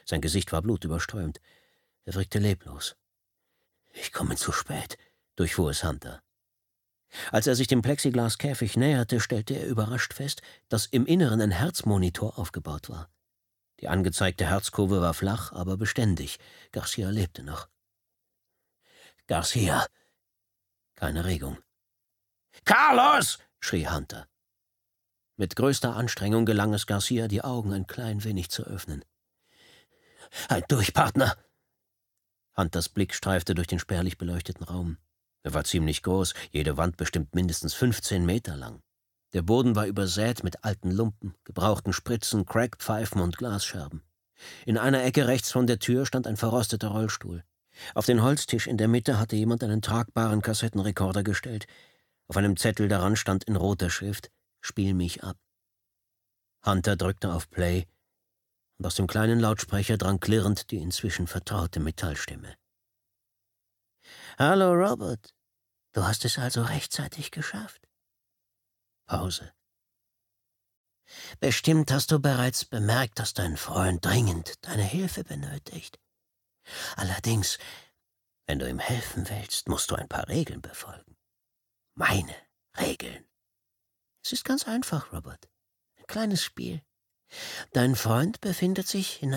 Sein Gesicht war blutüberströmt. Er wirkte leblos. »Ich komme zu spät«, durchfuhr es Hunter. Als er sich dem Plexiglaskäfig näherte, stellte er überrascht fest, dass im Inneren ein Herzmonitor aufgebaut war. Die angezeigte Herzkurve war flach, aber beständig. Garcia lebte noch. »Garcia!« Keine Regung. »Carlos!« schrie Hunter. Mit größter Anstrengung gelang es Garcia, die Augen ein klein wenig zu öffnen. »Halt durch, Partner!« Hunters Blick streifte durch den spärlich beleuchteten Raum. Er war ziemlich groß, jede Wand bestimmt mindestens 15 Meter lang. Der Boden war übersät mit alten Lumpen, gebrauchten Spritzen, Crackpfeifen und Glasscherben. In einer Ecke rechts von der Tür stand ein verrosteter Rollstuhl. Auf den Holztisch in der Mitte hatte jemand einen tragbaren Kassettenrekorder gestellt. Auf einem Zettel daran stand in roter Schrift: »Spiel mich ab.« Hunter drückte auf Play, und aus dem kleinen Lautsprecher drang klirrend die inzwischen vertraute Metallstimme. »Hallo, Robert. Du hast es also rechtzeitig geschafft?« Pause. »Bestimmt hast du bereits bemerkt, dass dein Freund dringend deine Hilfe benötigt. Allerdings, wenn du ihm helfen willst, musst du ein paar Regeln befolgen. Meine Regeln. Es ist ganz einfach, Robert. Ein kleines Spiel. Dein Freund befindet sich in